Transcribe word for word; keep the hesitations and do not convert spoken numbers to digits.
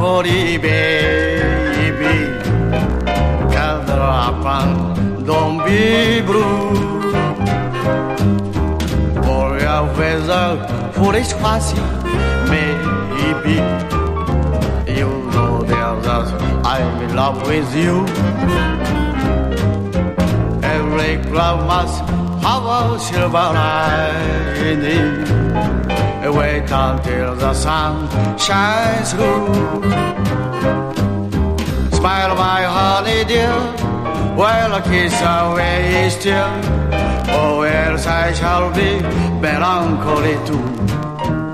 melancholy, baby. Gather up and don't be blue. For your weather, foolish fancy, maybe. You know that I'm in love with you. Every cloud must have a silver lining. Wait until the sun shines through. Smile, my honey dear, while a kiss away still, or else I shall be melancholy too.